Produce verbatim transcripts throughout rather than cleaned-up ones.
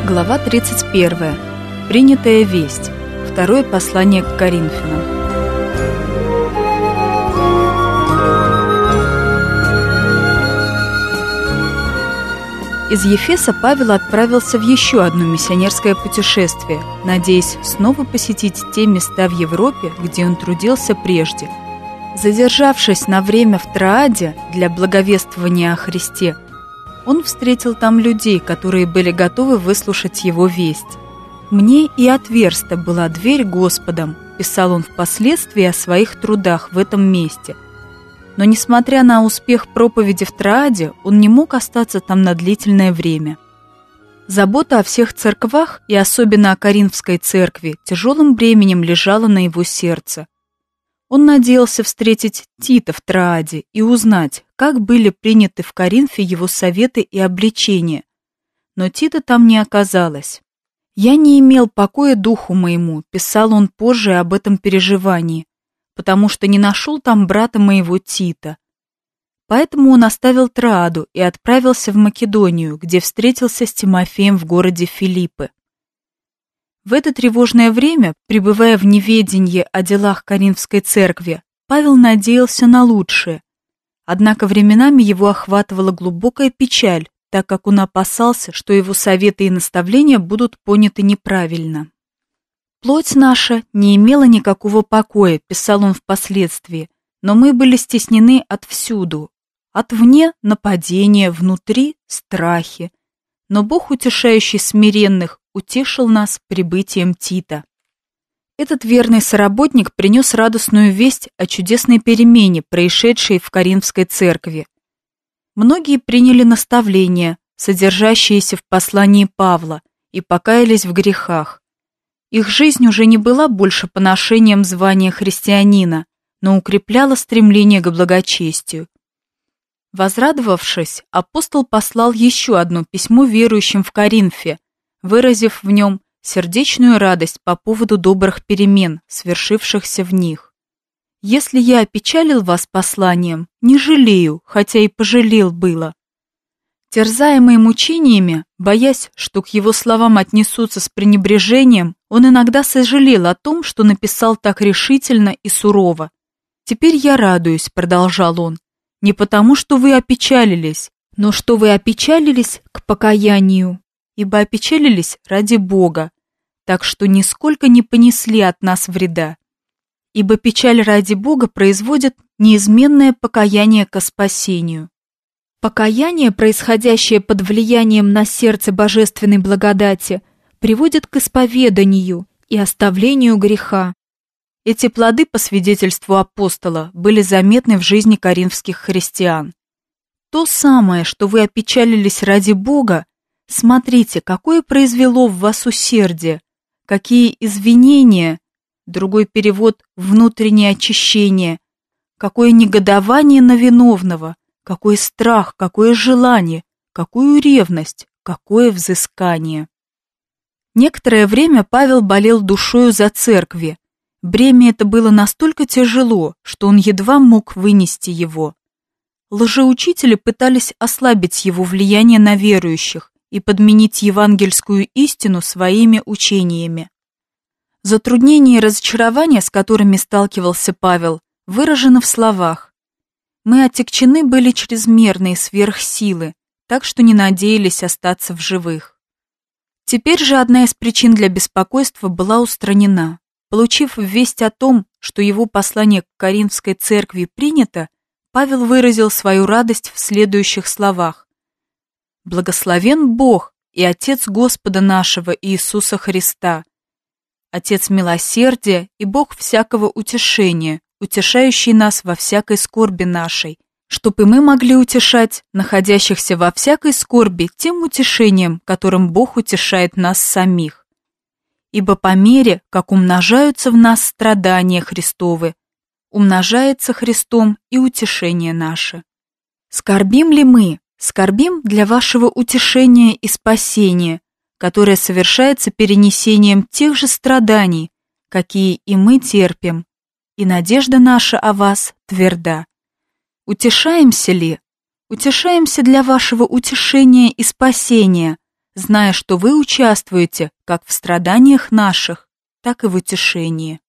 Глава тридцать первая. Принятая весть. Второе послание к Коринфянам. Из Ефеса Павел отправился в еще одно миссионерское путешествие, надеясь снова посетить те места в Европе, где он трудился прежде. Задержавшись на время в Трааде для благовествования о Христе, он встретил там людей, которые были готовы выслушать его весть. «Мне и отверста была дверь Господом», – писал он впоследствии о своих трудах в этом месте. Но, несмотря на успех проповеди в Трааде, он не мог остаться там на длительное время. Забота о всех церквах, и особенно о Коринфской церкви, тяжелым бременем лежала на его сердце. Он надеялся встретить Тита в Трааде и узнать, как были приняты в Коринфе его советы и обличения. Но Тита там не оказалось. «Я не имел покоя духу моему», – писал он позже об этом переживании, потому что не нашел там брата моего Тита. Поэтому он оставил Трааду и отправился в Македонию, где встретился с Тимофеем в городе Филиппы. В это тревожное время, пребывая в неведении о делах Коринфской церкви, Павел надеялся на лучшее. Однако временами его охватывала глубокая печаль, так как он опасался, что его советы и наставления будут поняты неправильно. «Плоть наша не имела никакого покоя», – писал он впоследствии, «но мы были стеснены отвсюду. Отвне – нападения, внутри – страхи. Но Бог, утешающий смиренных, утешил нас прибытием Тита». Этот верный соработник принес радостную весть о чудесной перемене, происшедшей в Коринфской церкви. Многие приняли наставления, содержащиеся в послании Павла, и покаялись в грехах. Их жизнь уже не была больше поношением звания христианина, но укрепляла стремление к благочестию. Возрадовавшись, апостол послал еще одно письмо верующим в Коринфе, выразив в нем сердечную радость по поводу добрых перемен, свершившихся в них. «Если я опечалил вас посланием, не жалею, хотя и пожалел было». Терзаемый мучениями, боясь, что к его словам отнесутся с пренебрежением, он иногда сожалел о том, что написал так решительно и сурово. «Теперь я радуюсь», — продолжал он, — «не потому, что вы опечалились, но что вы опечалились к покаянию, ибо опечалились ради Бога, так что нисколько не понесли от нас вреда. Ибо печаль ради Бога производит неизменное покаяние ко спасению». Покаяние, происходящее под влиянием на сердце божественной благодати, приводит к исповеданию и оставлению греха. Эти плоды, по свидетельству апостола, были заметны в жизни коринфских христиан. То самое, что вы опечалились ради Бога, смотрите, какое произвело в вас усердие, какие извинения, другой перевод – внутреннее очищение, какое негодование на виновного, какой страх, какое желание, какую ревность, какое взыскание. Некоторое время Павел болел душою за церкви. Бремя это было настолько тяжело, что он едва мог вынести его. Лжеучители пытались ослабить его влияние на верующих и подменить евангельскую истину своими учениями. Затруднения и разочарования, с которыми сталкивался Павел, выражены в словах: «Мы отягчены были чрезмерные сверхсилы, так что не надеялись остаться в живых». Теперь же одна из причин для беспокойства была устранена. Получив весть о том, что его послание к Коринфской церкви принято, Павел выразил свою радость в следующих словах: «Благословен Бог и Отец Господа нашего Иисуса Христа, Отец милосердия и Бог всякого утешения, утешающий нас во всякой скорби нашей, чтоб и мы могли утешать находящихся во всякой скорби тем утешением, которым Бог утешает нас самих. Ибо по мере, как умножаются в нас страдания Христовы, умножается Христом и утешение наше. Скорбим ли мы? Скорбим для вашего утешения и спасения, которое совершается перенесением тех же страданий, какие и мы терпим, и надежда наша о вас тверда. Утешаемся ли? Утешаемся для вашего утешения и спасения, зная, что вы участвуете как в страданиях наших, так и в утешении.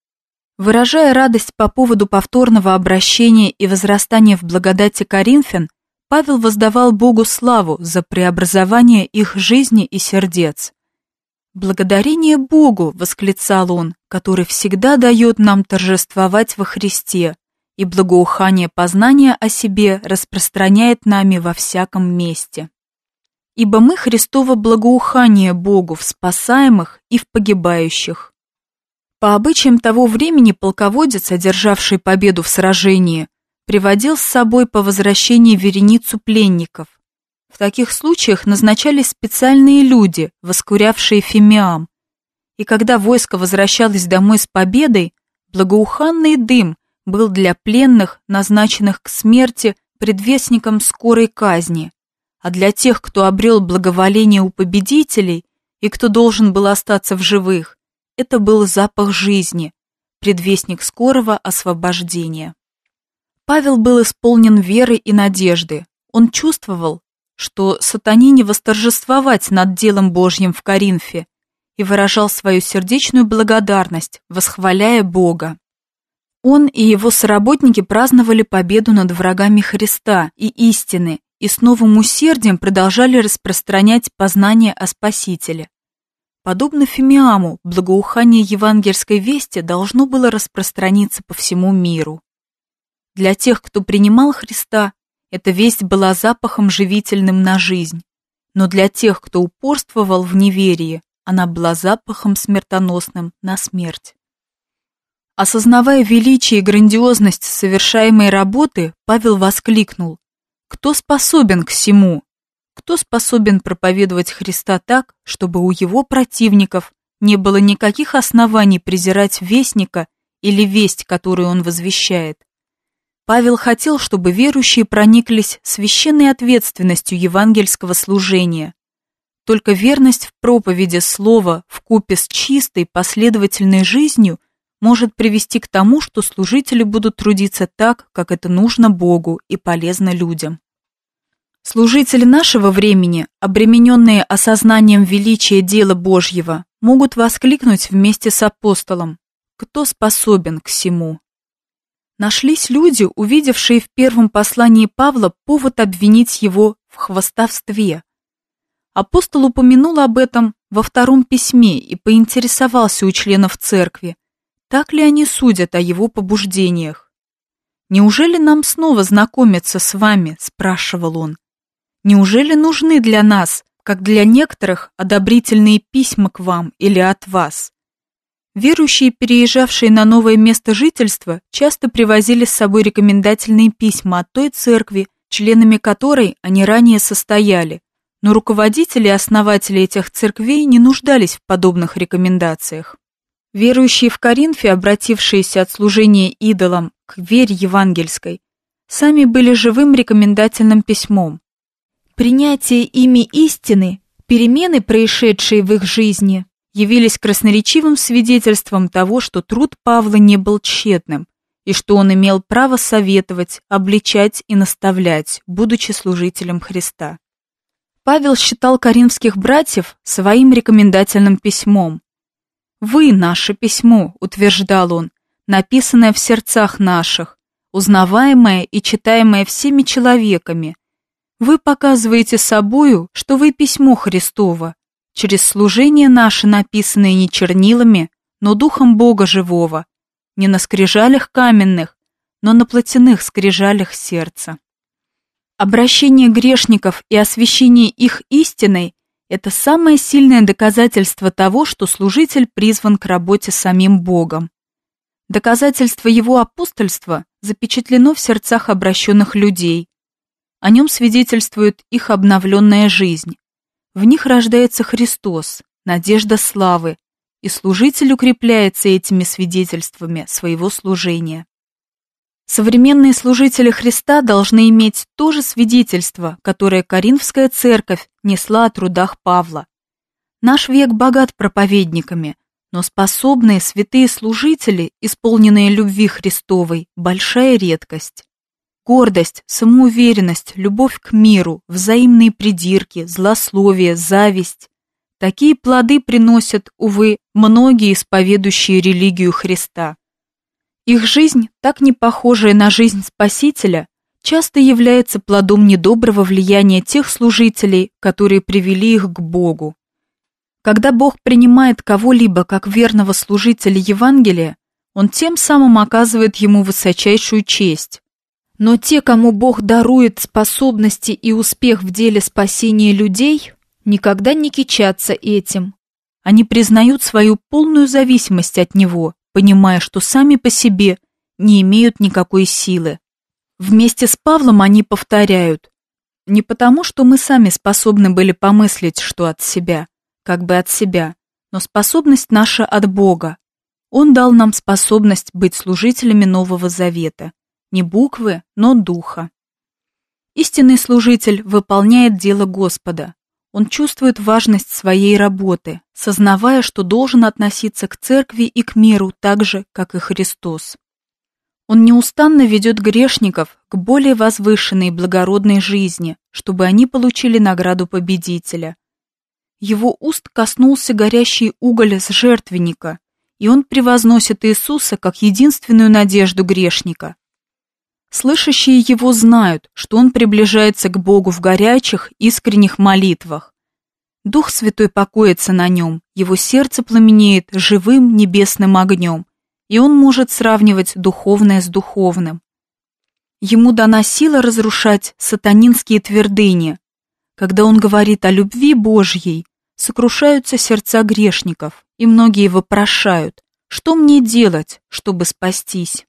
Выражая радость по поводу повторного обращения и возрастания в благодати коринфян, Павел воздавал Богу славу за преобразование их жизни и сердец. «Благодарение Богу!» — восклицал он, «который всегда дает нам торжествовать во Христе, и благоухание познания о себе распространяет нами во всяком месте. Ибо мы Христово благоухание Богу в спасаемых и в погибающих». По обычаям того времени полководец, одержавший победу в сражении, приводил с собой по возвращении вереницу пленников. В таких случаях назначались специальные люди, воскурявшие фимиам. И когда войско возвращалось домой с победой, благоуханный дым был для пленных, назначенных к смерти, предвестником скорой казни, а для тех, кто обрел благоволение у победителей и кто должен был остаться в живых, это был запах жизни, предвестник скорого освобождения. Павел был исполнен веры и надежды. Он чувствовал, что сатане не восторжествовать над делом Божьим в Коринфе, и выражал свою сердечную благодарность, восхваляя Бога. Он и его соработники праздновали победу над врагами Христа и истины и с новым усердием продолжали распространять познание о Спасителе. Подобно фимиаму, благоухание евангельской вести должно было распространиться по всему миру. Для тех, кто принимал Христа, эта весть была запахом живительным на жизнь, но для тех, кто упорствовал в неверии, она была запахом смертоносным на смерть. Осознавая величие и грандиозность совершаемой работы, Павел воскликнул: «Кто способен к сему? Кто способен проповедовать Христа так, чтобы у его противников не было никаких оснований презирать вестника или весть, которую он возвещает?» Павел хотел, чтобы верующие прониклись священной ответственностью евангельского служения. Только верность в проповеди слова вкупе с чистой, последовательной жизнью может привести к тому, что служители будут трудиться так, как это нужно Богу и полезно людям. Служители нашего времени, обремененные осознанием величия дела Божьего, могут воскликнуть вместе с апостолом: «Кто способен к сему?» Нашлись люди, увидевшие в первом послании Павла повод обвинить его в хвастовстве. Апостол упомянул об этом во втором письме и поинтересовался у членов церкви, так ли они судят о его побуждениях. «Неужели нам снова знакомиться с вами?» – спрашивал он. «Неужели нужны для нас, как для некоторых, одобрительные письма к вам или от вас?» Верующие, переезжавшие на новое место жительства, часто привозили с собой рекомендательные письма от той церкви, членами которой они ранее состояли, но руководители и основатели этих церквей не нуждались в подобных рекомендациях. Верующие в Коринфе, обратившиеся от служения идолам к вере евангельской, сами были живым рекомендательным письмом. Принятие ими истины, перемены, происшедшие в их жизни, явились красноречивым свидетельством того, что труд Павла не был тщетным, и что он имел право советовать, обличать и наставлять, будучи служителем Христа. Павел считал коринфских братьев своим рекомендательным письмом. «Вы наше письмо», — утверждал он, «написанное в сердцах наших, узнаваемое и читаемое всеми человеками. Вы показываете собою, что вы письмо Христово, через служение наше, написанное не чернилами, но духом Бога живого, не на скрижалях каменных, но на плотяных скрижалях сердца». Обращение грешников и освящение их истиной – это самое сильное доказательство того, что служитель призван к работе самим Богом. Доказательство его апостольства запечатлено в сердцах обращенных людей. О нем свидетельствует их обновленная жизнь. В них рождается Христос, надежда славы, и служитель укрепляется этими свидетельствами своего служения. Современные служители Христа должны иметь то же свидетельство, которое Коринфская церковь несла о трудах Павла. Наш век богат проповедниками, но способные святые служители, исполненные любви Христовой, большая редкость. гордость, самоуверенность, любовь к миру, взаимные придирки, злословие, зависть. Такие плоды приносят, увы, многие исповедующие религию Христа. Их жизнь, так не похожая на жизнь Спасителя, часто является плодом недоброго влияния тех служителей, которые привели их к Богу. Когда Бог принимает кого-либо как верного служителя Евангелия, Он тем самым оказывает ему высочайшую честь. Но те, кому Бог дарует способности и успех в деле спасения людей, никогда не кичатся этим. Они признают свою полную зависимость от Него, понимая, что сами по себе не имеют никакой силы. Вместе с Павлом они повторяют: не потому, что мы сами способны были помыслить, что от себя, как бы от себя, но способность наша от Бога. Он дал нам способность быть служителями Нового Завета, не буквы, но духа. Истинный служитель выполняет дело Господа. Он чувствует важность своей работы, сознавая, что должен относиться к церкви и к миру так же, как и Христос. Он неустанно ведет грешников к более возвышенной и благородной жизни, чтобы они получили награду победителя. Его уст коснулся горящий уголь с жертвенника, и он превозносит Иисуса как единственную надежду грешника. Слышащие его знают, что он приближается к Богу в горячих, искренних молитвах. Дух Святой покоится на нем, его сердце пламенеет живым небесным огнем, и он может сравнивать духовное с духовным. Ему дана сила разрушать сатанинские твердыни. Когда он говорит о любви Божьей, сокрушаются сердца грешников, и многие вопрошают: что мне делать, чтобы спастись?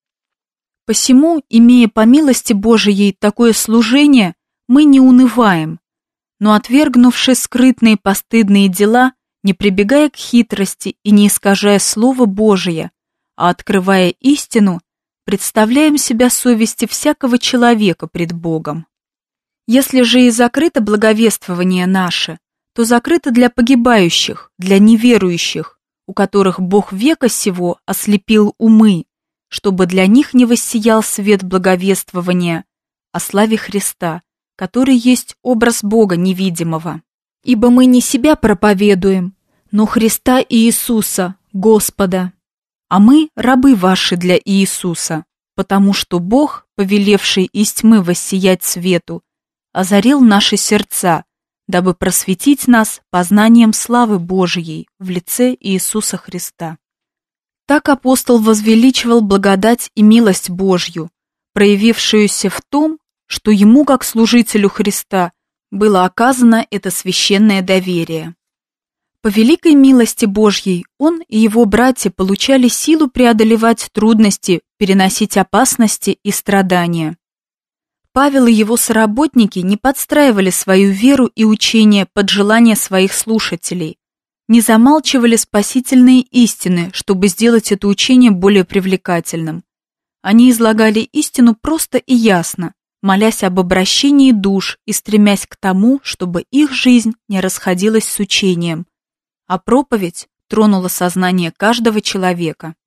Посему, имея по милости Божией такое служение, мы не унываем, но, отвергнувши скрытные постыдные дела, не прибегая к хитрости и не искажая Слово Божие, а открывая истину, представляем себя совести всякого человека пред Богом. Если же и закрыто благовествование наше, то закрыто для погибающих, для неверующих, у которых Бог века сего ослепил умы, чтобы для них не воссиял свет благовествования о славе Христа, который есть образ Бога невидимого. Ибо мы не себя проповедуем, но Христа и Иисуса, Господа. А мы рабы ваши для Иисуса, потому что Бог, повелевший из тьмы воссиять свету, озарил наши сердца, дабы просветить нас познанием славы Божией в лице Иисуса Христа. Так апостол возвеличивал благодать и милость Божью, проявившуюся в том, что ему, как служителю Христа, было оказано это священное доверие. По великой милости Божьей он и его братья получали силу преодолевать трудности, переносить опасности и страдания. Павел и его соработники не подстраивали свою веру и учение под желания своих слушателей, не замалчивали спасительные истины, чтобы сделать это учение более привлекательным. Они излагали истину просто и ясно, молясь об обращении душ и стремясь к тому, чтобы их жизнь не расходилась с учением, а проповедь тронула сознание каждого человека.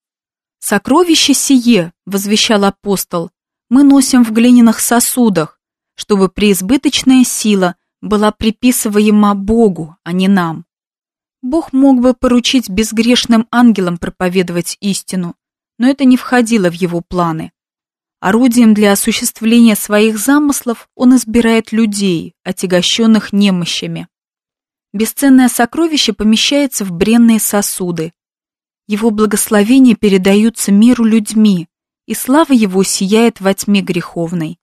«Сокровище сие, — возвещал апостол, — мы носим в глиняных сосудах, чтобы преизбыточная сила была приписываема Богу, а не нам. Бог мог бы поручить безгрешным ангелам проповедовать истину, но это не входило в его планы. Орудием для осуществления своих замыслов он избирает людей, отягощенных немощами. Бесценное сокровище помещается в бренные сосуды. Его благословения передаются миру людьми, и слава его сияет во тьме греховной.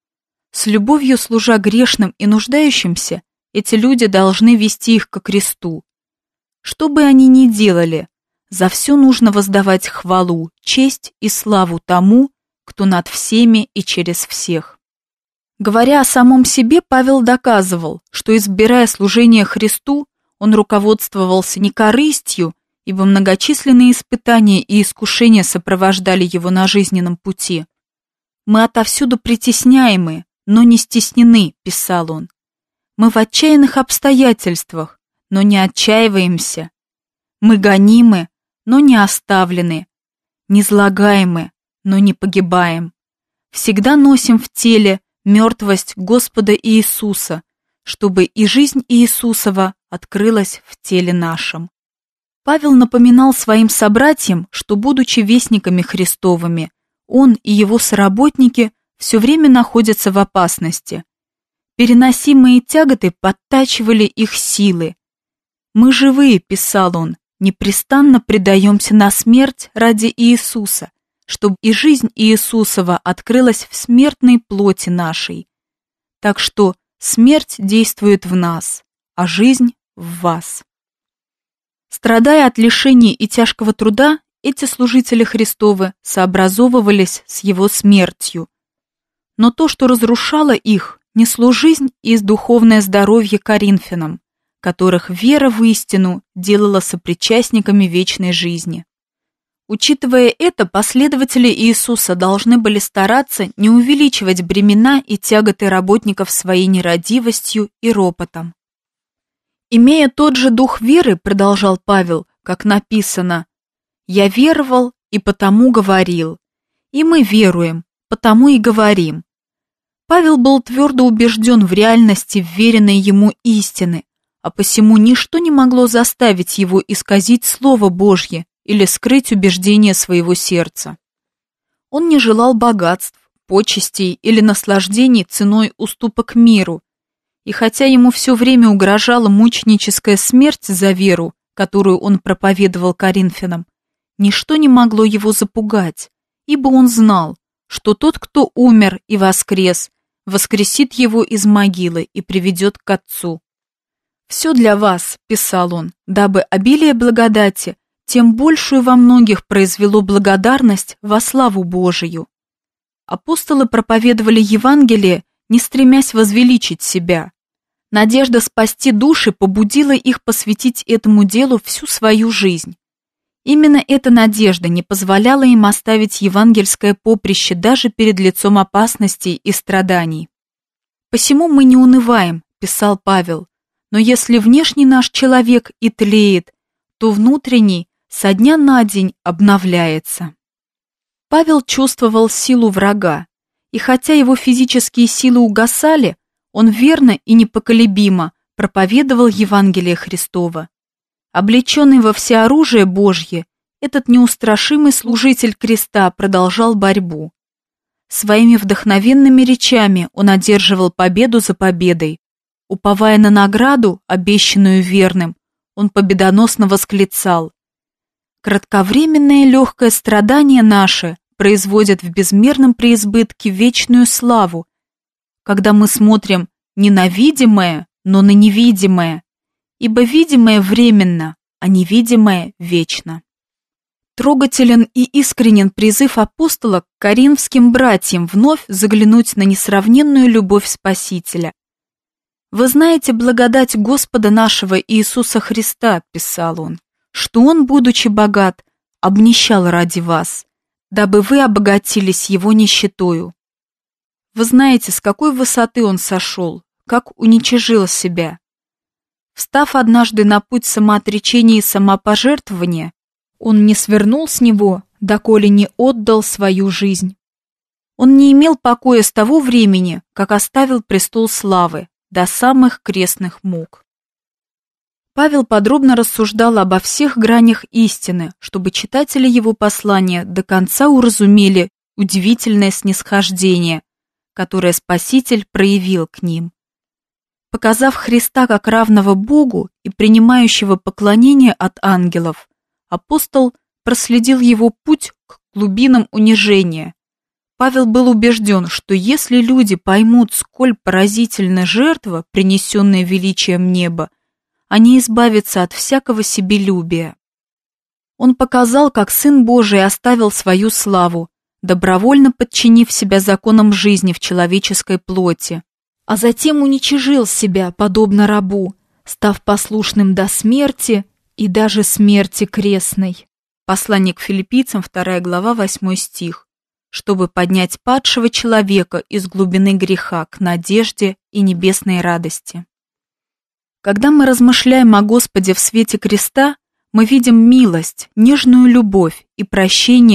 С любовью служа грешным и нуждающимся, эти люди должны вести их ко кресту. Что бы они ни делали, за все нужно воздавать хвалу, честь и славу тому, кто над всеми и через всех. Говоря о самом себе, Павел доказывал, что, избирая служение Христу, он руководствовался не корыстью, ибо многочисленные испытания и искушения сопровождали его на жизненном пути. «Мы отовсюду притесняемы, но не стеснены», — писал он. «Мы в отчаянных обстоятельствах, но не отчаиваемся. Мы гонимы, но не оставлены, низлагаемы, но не погибаем. всегда носим в теле мертвость Господа Иисуса, чтобы и жизнь Иисусова открылась в теле нашем. Павел напоминал своим собратьям, что, будучи вестниками Христовыми, он и его соработники все время находятся в опасности. Переносимые тяготы подтачивали их силы. «Мы живые», — писал он, — «непрестанно предаемся на смерть ради Иисуса, чтобы и жизнь Иисусова открылась в смертной плоти нашей. Так что смерть действует в нас, а жизнь в вас». Страдая от лишений и тяжкого труда, эти служители Христовы сообразовывались с его смертью. Но то, что разрушало их, несло жизнь и духовное здоровье коринфянам, которых вера в истину делала сопричастниками вечной жизни. Учитывая это, последователи Иисуса должны были стараться не увеличивать бремена и тяготы работников своей нерадивостью и ропотом. «Имея тот же дух веры, — продолжал Павел, — как написано, «Я веровал и потому говорил, и мы веруем, потому и говорим». Павел был твердо убежден в реальности вверенной ему истины, а посему ничто не могло заставить его исказить Слово Божье или скрыть убеждения своего сердца. Он не желал богатств, почестей или наслаждений ценой уступок миру, и хотя ему все время угрожала мученическая смерть за веру, которую он проповедовал коринфянам, ничто не могло его запугать, ибо он знал, что тот, кто умер и воскрес, воскресит его из могилы и приведет к Отцу. «Все для вас», — писал он, — «дабы обилие благодати тем большую во многих произвело благодарность во славу Божию». Апостолы проповедовали Евангелие, не стремясь возвеличить себя. Надежда спасти души побудила их посвятить этому делу всю свою жизнь. Именно эта надежда не позволяла им оставить евангельское поприще даже перед лицом опасностей и страданий. «Посему мы не унываем», — писал Павел, «но если внешний наш человек и тлеет, то внутренний со дня на день обновляется». Павел чувствовал силу врага, и хотя его физические силы угасали, он верно и непоколебимо проповедовал Евангелие Христово. Облеченный во всеоружие Божье, этот неустрашимый служитель креста продолжал борьбу. Своими вдохновенными речами он одерживал победу за победой. Уповая на награду, обещанную верным, он победоносно восклицал: «Кратковременное легкое страдание наше производит в безмерном преизбытке вечную славу, когда мы смотрим не на видимое, но на невидимое, ибо видимое временно, а невидимое вечно». Трогателен и искренен призыв апостола к коринфским братьям вновь заглянуть на несравненную любовь Спасителя. «Вы знаете благодать Господа нашего Иисуса Христа, — писал он, — что Он, будучи богат, обнищал ради вас, дабы вы обогатились Его нищетою. Вы знаете, с какой высоты Он сошел, как уничижил себя. Встав однажды на путь самоотречения и самопожертвования, Он не свернул с него, доколе не отдал свою жизнь. Он не имел покоя с того времени, как оставил престол славы, до самых крестных мук». Павел подробно рассуждал обо всех гранях истины, чтобы читатели его послания до конца уразумели удивительное снисхождение, которое Спаситель проявил к ним. Показав Христа как равного Богу и принимающего поклонение от ангелов, апостол проследил его путь к глубинам унижения. Павел был убежден, что если люди поймут, сколь поразительна жертва, принесенная величием неба, они избавятся от всякого себелюбия. Он показал, как Сын Божий оставил свою славу, добровольно подчинив себя законам жизни в человеческой плоти, а затем уничижил себя, подобно рабу, став послушным до смерти и даже смерти крестной. Послание к Филиппийцам, вторая глава, восьмой стих. Чтобы поднять падшего человека из глубины греха к надежде и небесной радости. Когда мы размышляем о Господе в свете креста, мы видим милость, нежную любовь и прощение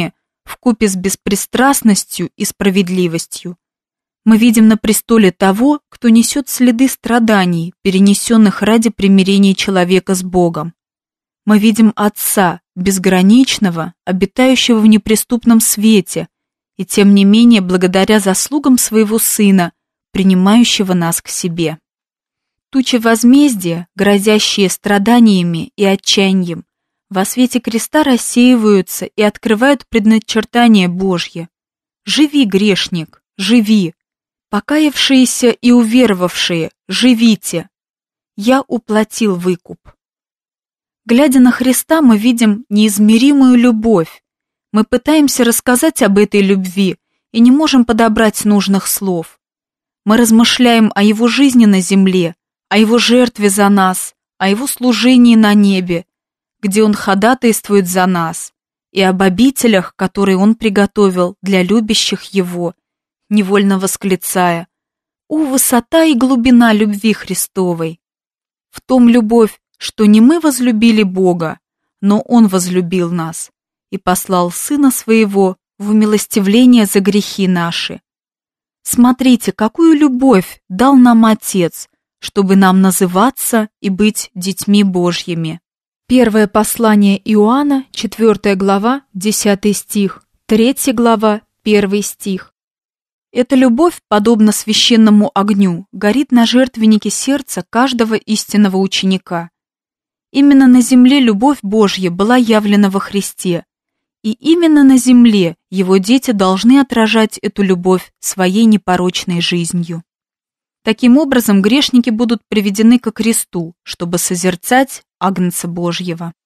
вкупе с беспристрастностью и справедливостью. Мы видим на престоле того, кто несет следы страданий, перенесенных ради примирения человека с Богом. Мы видим Отца, безграничного, обитающего в неприступном свете, и тем не менее, благодаря заслугам своего Сына, принимающего нас к себе. Тучи возмездия, грозящие страданиями и отчаянием, во свете креста рассеиваются и открывают предначертание Божье. Живи, грешник, живи! Покаявшиеся и уверовавшие, живите! Я уплатил выкуп. Глядя на Христа, мы видим неизмеримую любовь. Мы пытаемся рассказать об этой любви и не можем подобрать нужных слов. Мы размышляем о Его жизни на земле, о Его жертве за нас, о Его служении на небе, где Он ходатайствует за нас, и об обителях, которые Он приготовил для любящих Его, невольно восклицая: «О, высота и глубина любви Христовой! В том любовь, что не мы возлюбили Бога, но Он возлюбил нас и послал Сына Своего в умилостивление за грехи наши. Смотрите, какую любовь дал нам Отец, чтобы нам называться и быть детьми Божьими». Первое послание Иоанна, четвёртая глава, десятый стих, третья глава, первый стих. Эта любовь, подобно священному огню, горит на жертвеннике сердца каждого истинного ученика. Именно на земле любовь Божья была явлена во Христе, и именно на земле Его дети должны отражать эту любовь своей непорочной жизнью. Таким образом, грешники будут приведены ко кресту, чтобы созерцать Агнца Божьего.